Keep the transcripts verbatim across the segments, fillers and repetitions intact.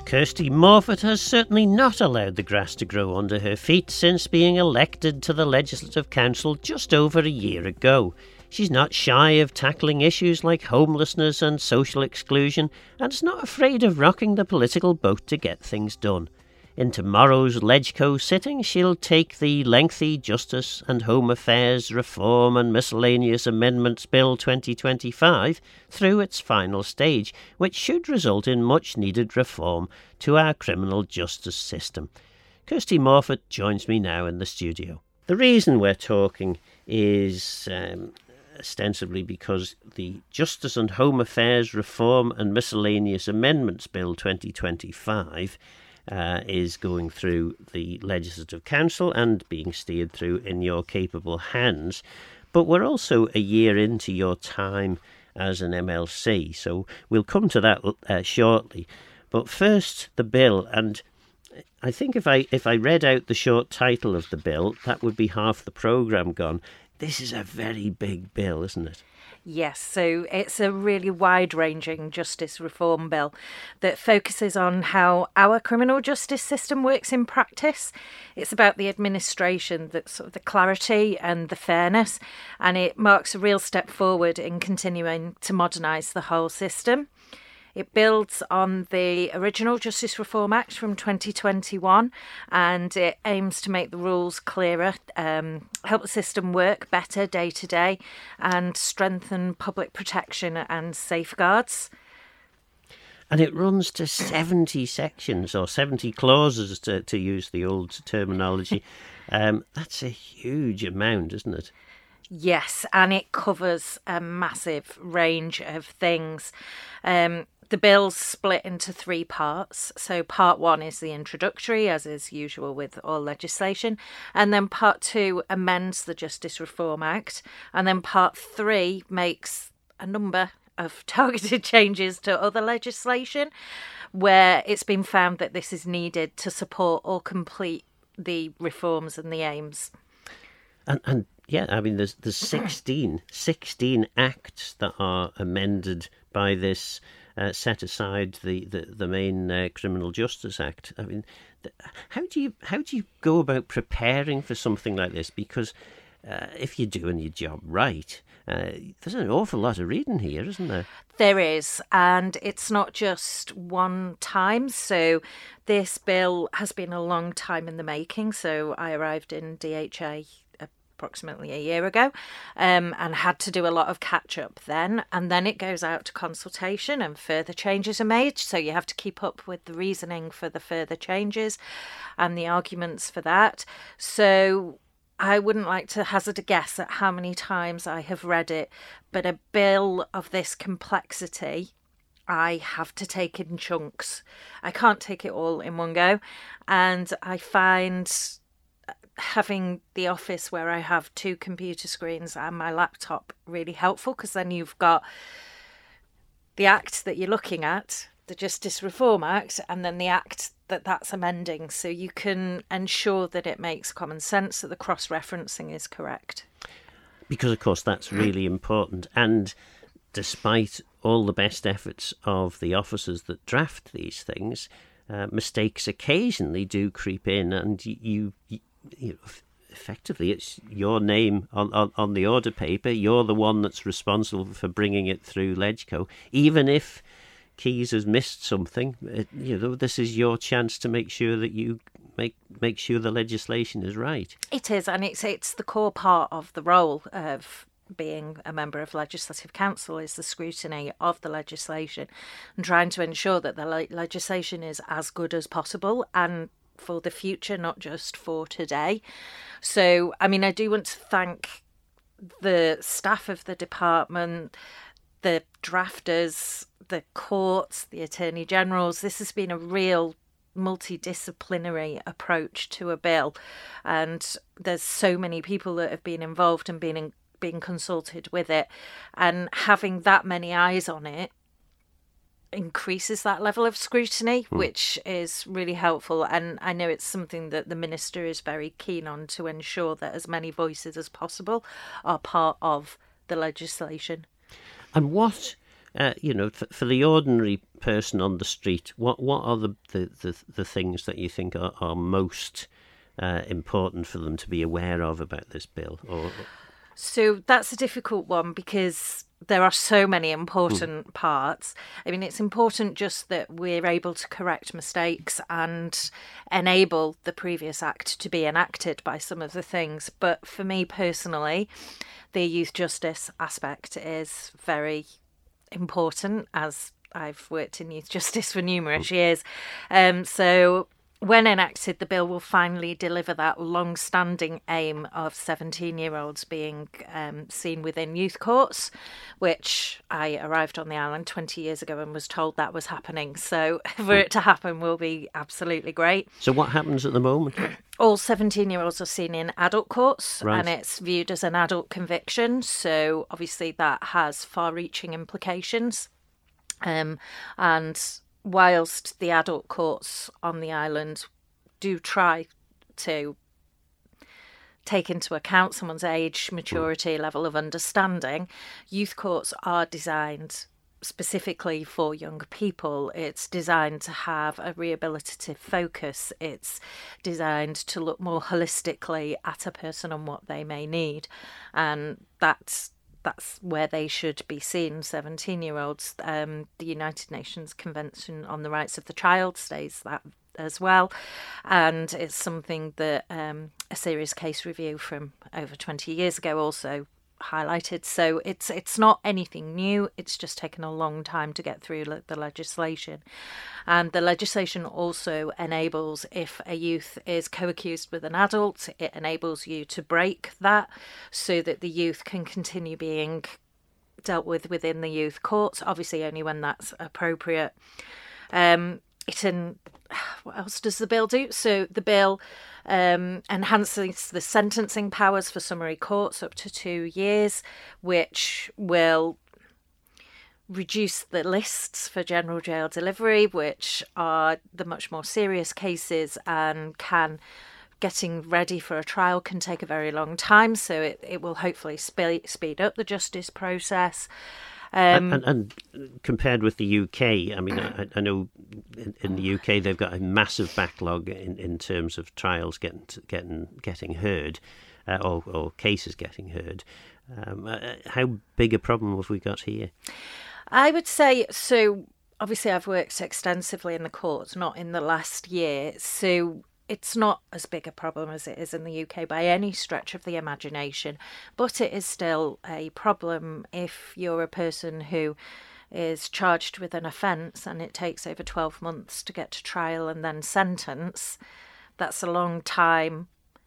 Kirsty Morford has certainly not allowed the grass to grow under her feet since being elected to the Legislative Council just over a year ago. She's not shy of tackling issues like homelessness and social exclusion, and is not afraid of rocking the political boat to get things done. In tomorrow's LegCo sitting, she'll take the lengthy Justice and Home Affairs Reform and Miscellaneous Amendments Bill twenty twenty-five through its final stage, which should result in much-needed reform to our criminal justice system. Kirsty Morford joins me now in the studio. The reason we're talking is um, ostensibly because the Justice and Home Affairs Reform and Miscellaneous Amendments Bill twenty twenty-five Uh, is going through the Legislative Council and being steered through in your capable hands. But we're also a year into your time as an M L C, so we'll come to that uh, shortly. But first, the bill, and I think if I if I read out the short title of the bill, that would be half the programme gone. This is a very big bill, isn't it? Yes, so it's a really wide-ranging justice reform bill that focuses on how our criminal justice system works in practice. It's about the administration, the, sort of the clarity and the fairness, and it marks a real step forward in continuing to modernise the whole system. It builds on the original Justice Reform Act from twenty twenty-one, and it aims to make the rules clearer, um, help the system work better day to day, and strengthen public protection and safeguards. And it runs to seventy sections, or seventy clauses, to, to use the old terminology. um, that's a huge amount, isn't it? Yes, and it covers a massive range of things. Um, the bill's split into three parts. So part one is the introductory, as is usual with all legislation. And then part two amends the Justice Reform Act. And then part three makes a number of targeted changes to other legislation where it's been found that this is needed to support or complete the reforms and the aims. And, and yeah, I mean, there's there's sixteen, sixteen acts that are amended by this, uh, set aside the, the, the main uh, Criminal Justice Act. I mean, th- how do you how do you go about preparing for something like this? Because uh, if you're doing your job right, uh, there's an awful lot of reading here, isn't there? There is, and it's not just one time. So this bill has been a long time in the making. So I arrived in D H A approximately a year ago um, and had to do a lot of catch up then, and then it goes out to consultation and further changes are made, so you have to keep up with the reasoning for the further changes and the arguments for that. So I wouldn't like to hazard a guess at how many times I have read it, but a bill of this complexity I have to take in chunks. I can't take it all in one go, and I find having the office where I have two computer screens and my laptop really helpful, because then you've got the act that you're looking at, the Justice Reform Act, and then the act that that's amending, so you can ensure that it makes common sense, that the cross-referencing is correct. Because, of course, that's really important. And despite all the best efforts of the officers that draft these things, uh, mistakes occasionally do creep in, and you... you You know, effectively, it's your name on, on, on the order paper. You're the one that's responsible for bringing it through LegCo. Even if Keys has missed something, it, you know, this is your chance to make sure that you make make sure the legislation is right. It is, and it's it's the core part of the role of being a member of Legislative Council, is the scrutiny of the legislation and trying to ensure that the le- legislation is as good as possible and for the future, not just for today. So, I mean, I do want to thank the staff of the department, the drafters, the courts, the Attorney Generals. This has been a real multidisciplinary approach to a bill, and there's so many people that have been involved and been in, being consulted with it, and having that many eyes on it increases that level of scrutiny, mm. which is really helpful. And I know it's something that the Minister is very keen on, to ensure that as many voices as possible are part of the legislation. And what uh, you know, for, for the ordinary person on the street, what what are the the, the, the things that you think are, are most uh, important for them to be aware of about this bill? Or So that's a difficult one because there are so many important mm. parts. I mean, it's important just that we're able to correct mistakes and enable the previous act to be enacted by some of the things. But for me personally, the youth justice aspect is very important, as I've worked in youth justice for numerous mm. years. Um, so when enacted, the bill will finally deliver that long-standing aim of seventeen-year-olds being um, seen within youth courts, which I arrived on the island twenty years ago and was told that was happening. So for it to happen will be absolutely great. So what happens at the moment? All seventeen-year-olds are seen in adult courts, right. and it's viewed as an adult conviction. So obviously that has far-reaching implications. Um, and whilst the adult courts on the island do try to take into account someone's age, maturity, level of understanding, youth courts are designed specifically for young people. It's designed to have a rehabilitative focus. It's designed to look more holistically at a person and what they may need. And that's That's where they should be seen, seventeen-year-olds. Um, the United Nations Convention on the Rights of the Child states that as well. And it's something that um, a serious case review from over twenty years ago also highlighted. So it's it's not anything new. It's just taken a long time to get through le- the legislation. And the legislation also enables, if a youth is co-accused with an adult, it enables you to break that so that the youth can continue being dealt with within the youth courts, obviously only when that's appropriate. Um, it in, what else does the bill do? So the bill um, enhances the sentencing powers for summary courts up to two years, which will reduce the lists for general jail delivery, which are the much more serious cases and can getting ready for a trial can take a very long time. So it, it will hopefully spe- speed up the justice process. Um, and, and, and compared with the U K, I mean, I, I know in, in the U K they've got a massive backlog in, in terms of trials getting getting getting heard, uh, or, or cases getting heard. Um, uh, how big a problem have we got here? I would say, so obviously I've worked extensively in the courts, not in the last year, so it's not as big a problem as it is in the U K by any stretch of the imagination, but it is still a problem if you're a person who is charged with an offence and it takes over twelve months to get to trial and then sentence. That's a long time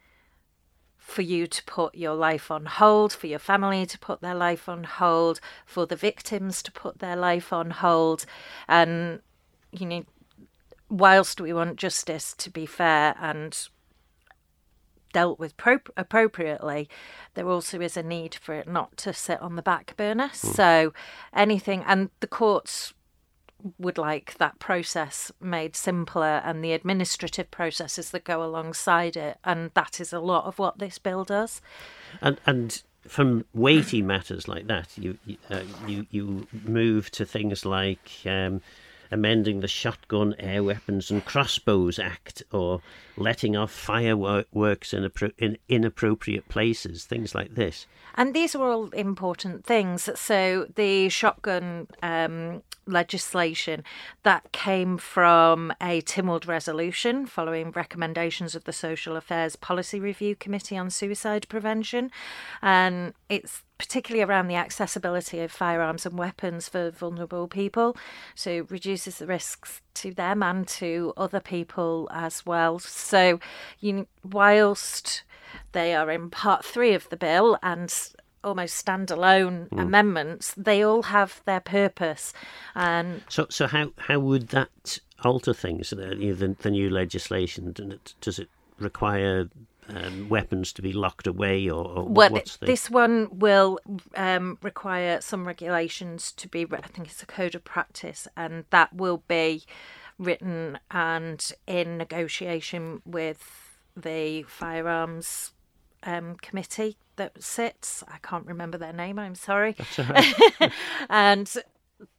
for you to put your life on hold, for your family to put their life on hold, for the victims to put their life on hold. And, you know, whilst we want justice to be fair and dealt with pro- appropriately, there also is a need for it not to sit on the back burner. Mm. So anything, and the courts would like that process made simpler and the administrative processes that go alongside it, and that is a lot of what this bill does. And and from weighty matters like that, you you uh, you, you move to things like um, amending the Shotgun, Air Weapons and Crossbows Act, or letting off fireworks in, appro- in inappropriate places, things like this. And these are all important things. So the shotgun um, legislation, that came from a Tynwald resolution following recommendations of the Social Affairs Policy Review Committee on Suicide Prevention. And it's particularly around the accessibility of firearms and weapons for vulnerable people. So it reduces the risks to them and to other people as well. So you, whilst they are in part three of the bill and almost standalone mm. amendments, they all have their purpose. And so, so how how would that alter things? The, the new legislation, does it require um, weapons to be locked away, or, or well, what's the... this one will um, require some regulations to be. I think it's a code of practice, and that will be written and in negotiation with the firearms um, committee that sits. I can't remember their name. I'm sorry. That's all right. And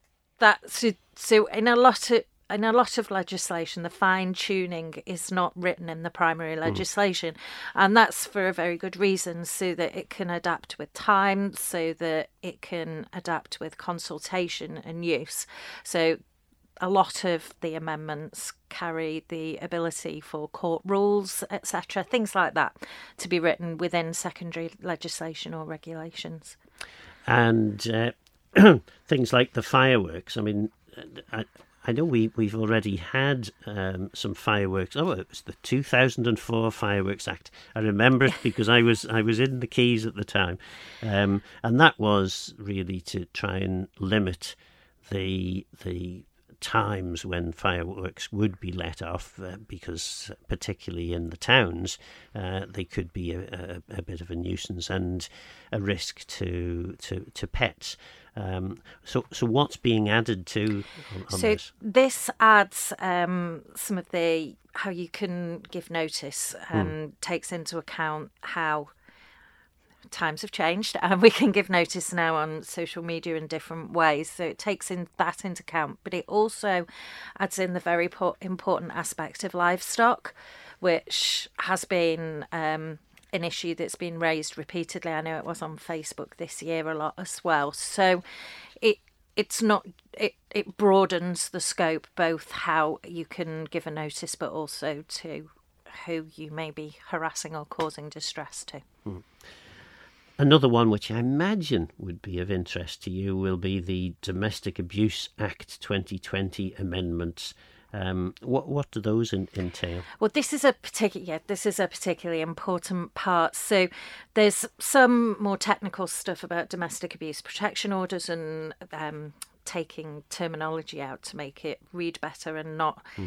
that so, so in a lot of in a lot of legislation, the fine tuning is not written in the primary legislation, mm. and that's for a very good reason, so that it can adapt with time, so that it can adapt with consultation and use. So a lot of the amendments carry the ability for court rules, et cetera, things like that, to be written within secondary legislation or regulations. And uh, things like the fireworks. I mean, I, I know we, we've already had um, some fireworks. Oh, it was the two thousand four Fireworks Act. I remember it because I was I was in the Keys at the time. Um, and that was really to try and limit the the times when fireworks would be let off, uh, because particularly in the towns, uh, they could be a, a, a bit of a nuisance and a risk to to, to pets. Um, so, so what's being added to on, on so this? This adds um, some of the how you can give notice and mm. takes into account how times have changed and we can give notice now on social media in different ways. So it takes in that into account, but it also adds in the very important aspect of livestock, which has been um, an issue that's been raised repeatedly. I know it was on Facebook this year a lot as well. So it it's not it it broadens the scope, both how you can give a notice, but also to who you may be harassing or causing distress to. Hmm. Another one which I imagine would be of interest to you will be the Domestic Abuse Act twenty twenty amendments. Um, what what do those in, entail? Well, this is a particular yeah, this is a particularly important part. So, there's some more technical stuff about domestic abuse protection orders and um, taking terminology out to make it read better and not. Hmm.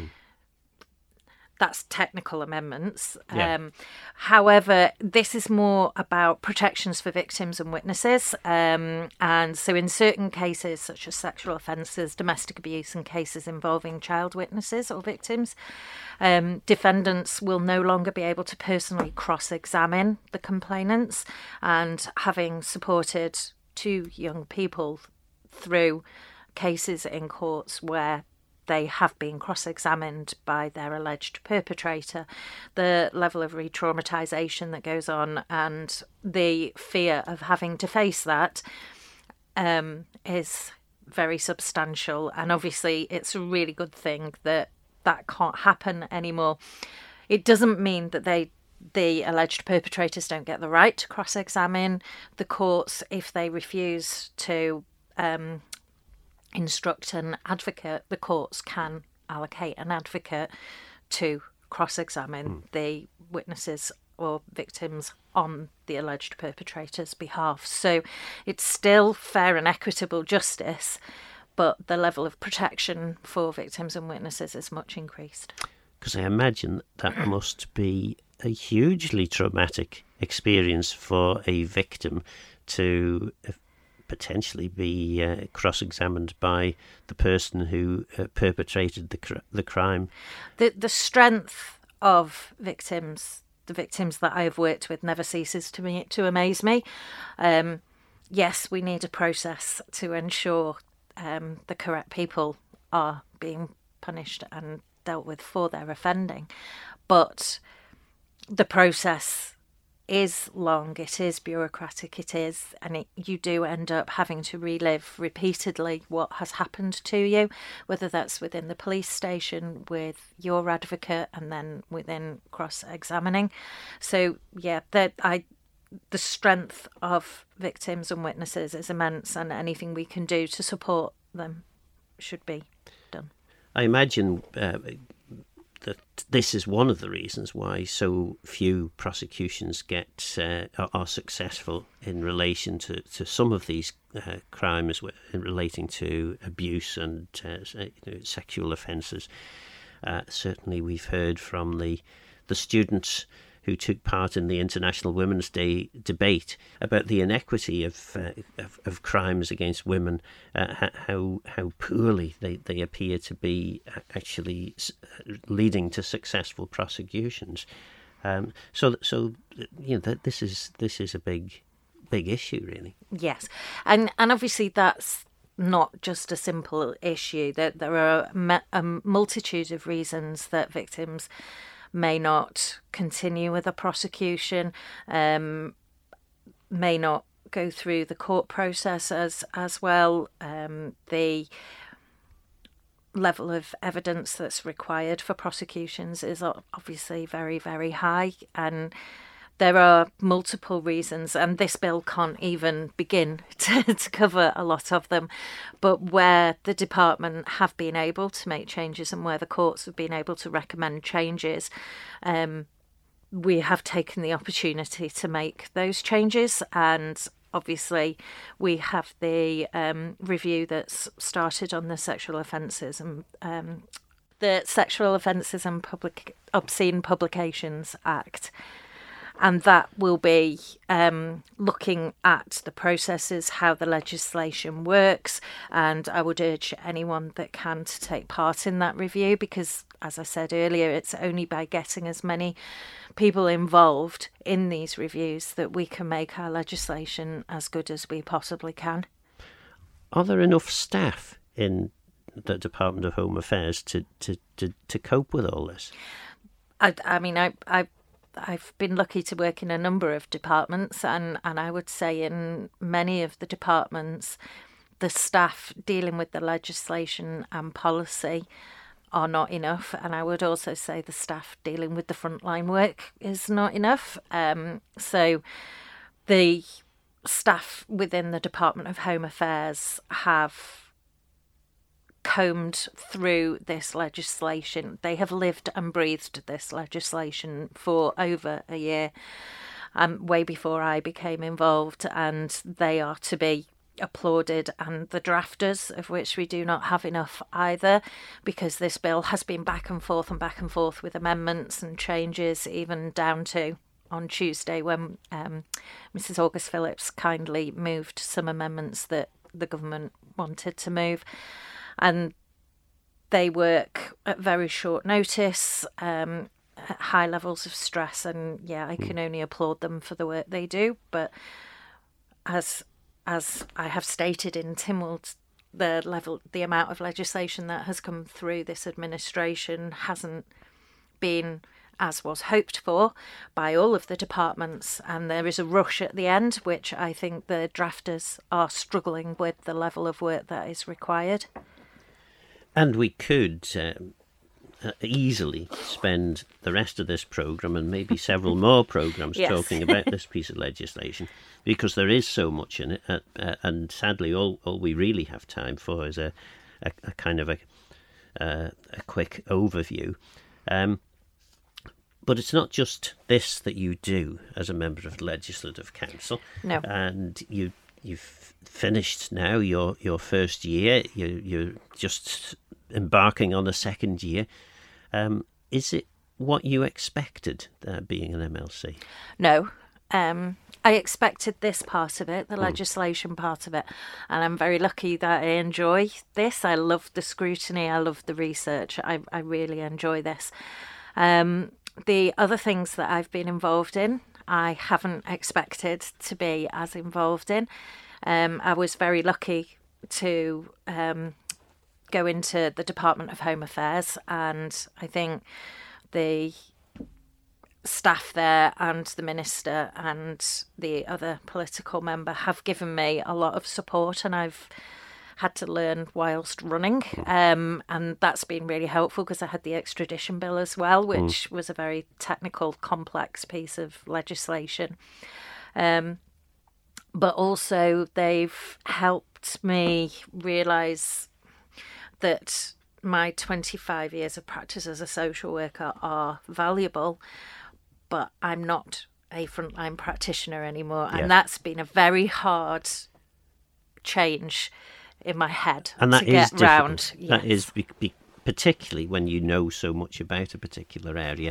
That's technical amendments. Yeah. Um, however, this is more about protections for victims and witnesses. Um, and so in certain cases, such as sexual offences, domestic abuse and cases involving child witnesses or victims, um, defendants will no longer be able to personally cross-examine the complainants. And having supported two young people through cases in courts where they have been cross-examined by their alleged perpetrator, the level of re-traumatisation that goes on and the fear of having to face that um, is very substantial. And obviously it's a really good thing that that can't happen anymore. It doesn't mean that they the alleged perpetrators don't get the right to cross-examine the courts if they refuse to um, instruct an advocate. The courts can allocate an advocate to cross-examine mm. the witnesses or victims on the alleged perpetrator's behalf. So it's still fair and equitable justice, but the level of protection for victims and witnesses is much increased. Because I imagine that must be a hugely traumatic experience for a victim to potentially be uh, cross-examined by the person who uh, perpetrated the cr- the crime. The the strength of victims, the victims that I have worked with, never ceases to me to amaze me. Um, yes, we need a process to ensure um, the correct people are being punished and dealt with for their offending, but the process is long, it is bureaucratic, it is, and it, you do end up having to relive repeatedly what has happened to you, whether that's within the police station with your advocate and then within cross-examining. So yeah, that I the strength of victims and witnesses is immense, and anything we can do to support them should be done. I imagine uh, that this is one of the reasons why so few prosecutions get uh, are successful in relation to, to some of these uh, crimes relating to abuse and uh, you know, sexual offences. Uh, certainly, we've heard from the the students who took part in the International Women's Day debate about the inequity of uh, of, of crimes against women, uh, how how poorly they, they appear to be actually leading to successful prosecutions. Um, so so you know this is this is a big big issue, really. Yes, and and obviously that's not just a simple issue, that there are a multitude of reasons that victims may not continue with a prosecution, um, may not go through the court process as, as well. Um, the level of evidence that's required for prosecutions is obviously very, very high, and there are multiple reasons, and this bill can't even begin to, to cover a lot of them. But where the department have been able to make changes and where the courts have been able to recommend changes, um, we have taken the opportunity to make those changes. And obviously we have the um, review that's started on the sexual offences and um, the Sexual Offences and Public Obscene Publications Act. And that will be um, looking at the processes, how the legislation works. And I would urge anyone that can to take part in that review, because, as I said earlier, it's only by getting as many people involved in these reviews that we can make our legislation as good as we possibly can. Are there enough staff in the Department of Home Affairs to, to, to, to cope with all this? I, I mean, I... I I've been lucky to work in a number of departments, and, and I would say in many of the departments, the staff dealing with the legislation and policy are not enough. And I would also say the staff dealing with the frontline work is not enough. Um, so the staff within the Department of Home Affairs have combed through this legislation. They have lived and breathed this legislation for over a year, um, way before I became involved, and they are to be applauded. And the drafters, of which we do not have enough either, because this bill has been back and forth and back and forth with amendments and changes, even down to on Tuesday when um, Missus August Phillips kindly moved some amendments that the government wanted to move. And they work at very short notice, um, at high levels of stress. And yeah, I can only applaud them for the work they do. But as as I have stated in Tynwald, the level, the amount of legislation that has come through this administration hasn't been as was hoped for by all of the departments, and there is a rush at the end, which I think the drafters are struggling with the level of work that is required. And we could um, uh, easily spend the rest of this programme and maybe several more programmes yes. talking about this piece of legislation, because there is so much in it. Uh, uh, and sadly, all, all we really have time for is a, a, a kind of a, uh, a quick overview. Um, but it's not just this that you do as a member of the Legislative Council. No. And you, you've finished now your, your first year. You, you're just embarking on a second year. Um, is it what you expected, uh, being an M L C? No. Um, I expected this part of it, the mm. legislation part of it, and I'm very lucky that I enjoy this. I love the scrutiny, I love the research. I, I really enjoy this. Um, the other things that I've been involved in, I haven't expected to be as involved in. Um, I was very lucky to um, go into the Department of Home Affairs, and I think the staff there and the minister and the other political member have given me a lot of support, and I've had to learn whilst running, um, and that's been really helpful because I had the extradition bill as well, which mm. was a very technical, complex piece of legislation. Um, but also they've helped me realise that my twenty-five years of practice as a social worker are valuable, but I'm not a frontline practitioner anymore. Yeah. And that's been a very hard change in my head and that to is get round. Yes. That is be, be, particularly when you know so much about a particular area,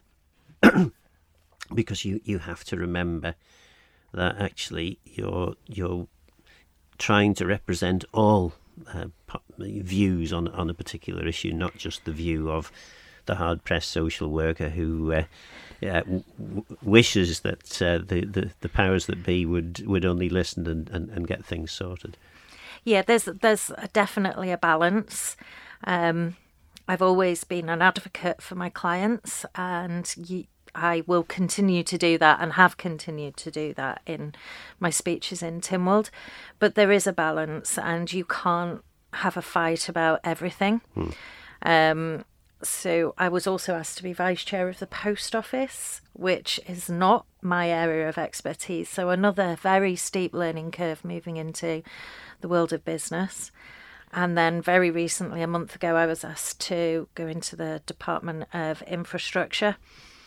because you, you have to remember that actually you're you're trying to represent all uh, views on on a particular issue, not just the view of the hard-pressed social worker who uh, uh, w- wishes that uh, the, the the powers that be would would only listen and, and, and get things sorted. Yeah, there's there's definitely a balance. Um, I've always been an advocate for my clients, and you, I will continue to do that and have continued to do that in my speeches in Tynwald. But there is a balance, and you can't have a fight about everything. Hmm. Um, so I was also asked to be vice chair of the post office, which is not my area of expertise. So another very steep learning curve moving into the world of business. And then very recently, a month ago, I was asked to go into the Department of Infrastructure,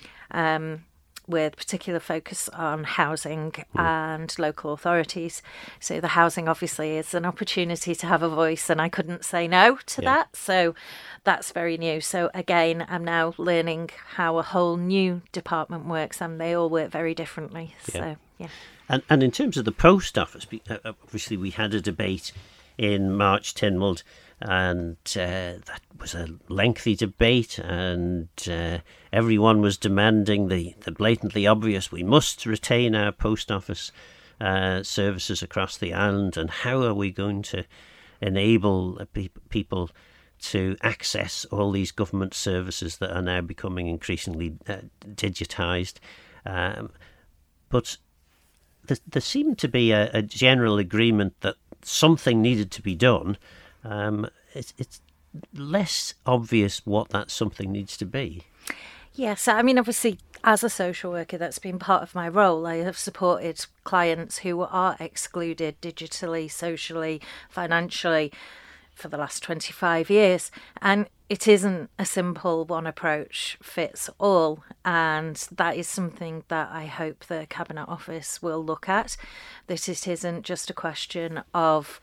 um, with particular focus on housing mm. and local authorities. So the housing obviously is an opportunity to have a voice, and I couldn't say no to yeah. that. So that's very new. So again, I'm now learning how a whole new department works, and they all work very differently. Yeah. So yeah. And and in terms of the post office, obviously we had a debate in March Tynwald, and uh, that was a lengthy debate, and uh, everyone was demanding the, the blatantly obvious: we must retain our post office uh, services across the island, and how are we going to enable pe- people to access all these government services that are now becoming increasingly uh, digitised? Um, but th- there seemed to be a, a general agreement that something needed to be done. Um, it's, it's less obvious what that something needs to be. Yes, I mean, obviously, as a social worker, that's been part of my role. I have supported clients who are excluded digitally, socially, financially for the last twenty-five years. And it isn't a simple one approach fits all. And that is something that I hope the Cabinet Office will look at, that it isn't just a question of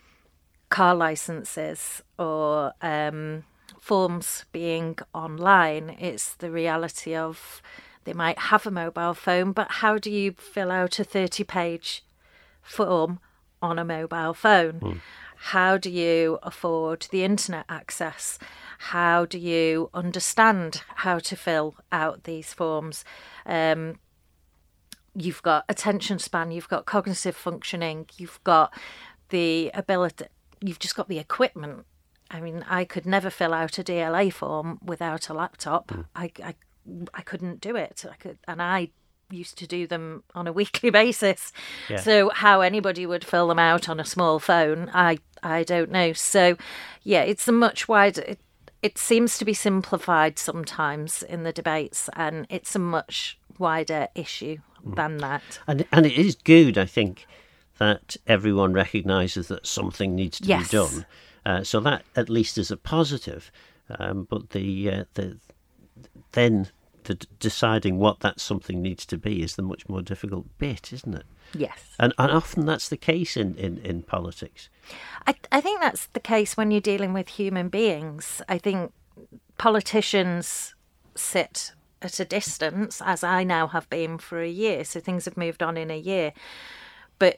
car licenses or um, forms being online. It's the reality of they might have a mobile phone, but how do you fill out a thirty-page form on a mobile phone? Mm. How do you afford the internet access? How do you understand how to fill out these forms? Um, you've got attention span, you've got cognitive functioning, you've got the ability, you've just got the equipment. I mean, I could never fill out a D L A form without a laptop. Mm. I, I, I couldn't do it. I could, and I used to do them on a weekly basis. Yeah. So how anybody would fill them out on a small phone, I, I don't know. So, yeah, it's a much wider... It, it seems to be simplified sometimes in the debates, and it's a much wider issue mm. than that. And, and it is good, I think, that everyone recognises that something needs to yes. be done. Uh, so that at least is a positive. Um, but the uh, the then the d- deciding what that something needs to be is the much more difficult bit, isn't it? Yes. And and often that's the case in, in, in politics. I I think that's the case when you're dealing with human beings. I think politicians sit at a distance, as I now have been for a year. So things have moved on in a year. But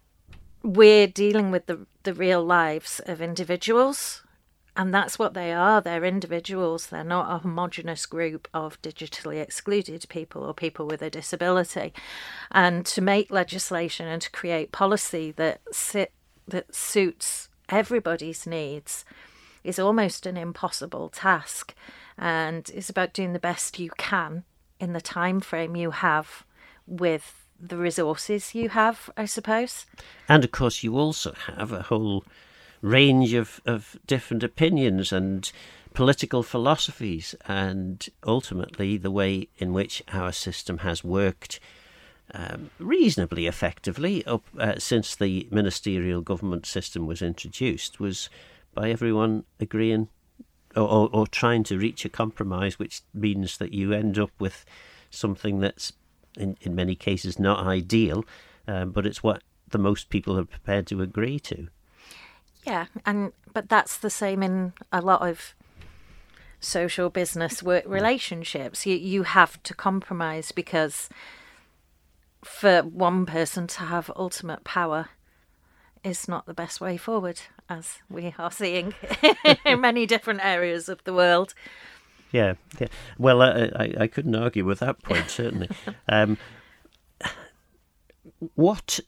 we're dealing with the the real lives of individuals, and that's what they are. They're individuals. They're not a homogenous group of digitally excluded people or people with a disability. And to make legislation and to create policy that sit, that suits everybody's needs is almost an impossible task, and it's about doing the best you can in the time frame you have with the resources you have, I suppose. And of course you also have a whole range of, of different opinions and political philosophies, and ultimately the way in which our system has worked um, reasonably effectively up uh, since the ministerial government system was introduced was by everyone agreeing or, or, or trying to reach a compromise, which means that you end up with something that's In, in many cases not ideal, um, but it's what the most people are prepared to agree to. Yeah, and but that's the same in a lot of social business work relationships. You you have to compromise, because for one person to have ultimate power is not the best way forward, as we are seeing in many different areas of the world. Yeah, yeah. Well, I, I, I couldn't argue with that point, certainly. um, what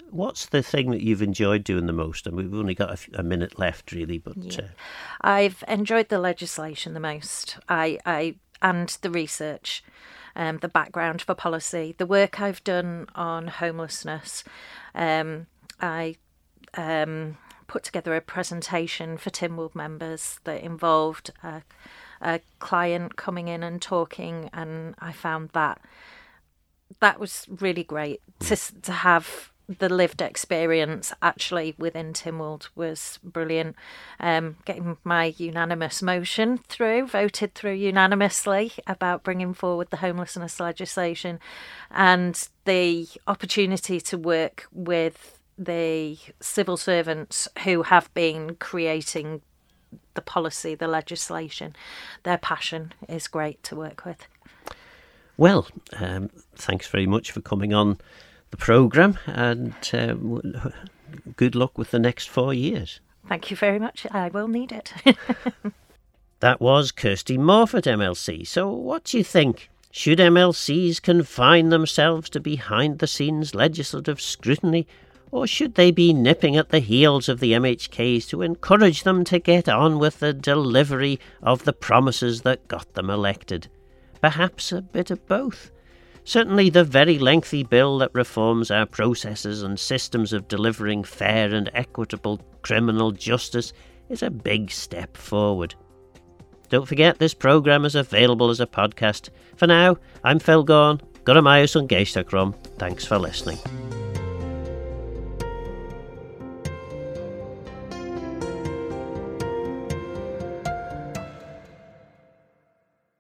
what's the thing that you've enjoyed doing the most? And we've only got a, f- a minute left, really. But Yeah. uh, I've enjoyed the legislation the most. I, I and the research, um, the background for policy, the work I've done on homelessness. Um, I um, put together a presentation for Tynwald members that involved a, a client coming in and talking, and I found that that was really great to to have the lived experience actually within Tynwald was brilliant. Um, getting my unanimous motion through, voted through unanimously about bringing forward the homelessness legislation, and the opportunity to work with the civil servants who have been creating the policy, the legislation. Their passion is great to work with. Well, um, thanks very much for coming on the programme, and um, good luck with the next four years. Thank you very much. I will need it. That was Kirsty Morford, M L C. So what do you think? Should M L Cs confine themselves to behind-the-scenes legislative scrutiny, or should they be nipping at the heels of the M H Ks to encourage them to get on with the delivery of the promises that got them elected? Perhaps a bit of both. Certainly the very lengthy bill that reforms our processes and systems of delivering fair and equitable criminal justice is a big step forward. Don't forget this programme is available as a podcast. For now, I'm Phil Gorn. Gora Maius on Geistachrom. Thanks for listening.